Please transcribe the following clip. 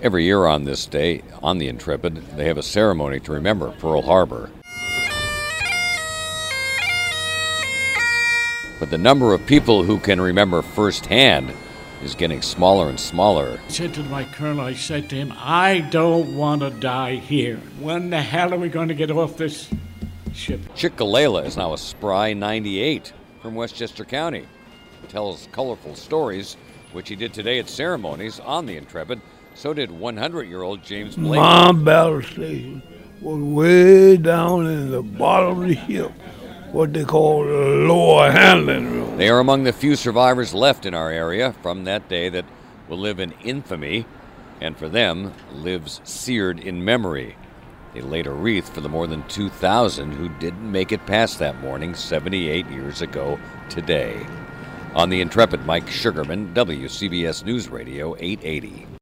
Every year on this day, on the Intrepid, they have a ceremony to remember Pearl Harbor. But the number of people who can remember firsthand is getting smaller and smaller. I said to my colonel, I said to him, I don't want to die here. When the hell are we going to get off this ship? Chick Galela is now a spry 98 from Westchester County. He tells colorful stories, which he did today at ceremonies on the Intrepid. So did 100-year-old James Blake. My battle station was way down in the bottom of the ship, what they call the lower handling room. They are among the few survivors left in our area from that day that will live in infamy, and for them, lives seared in memory. They laid a wreath for the more than 2,000 who didn't make it past that morning 78 years ago today. On the Intrepid, Mike Sugarman, WCBS News Radio 880.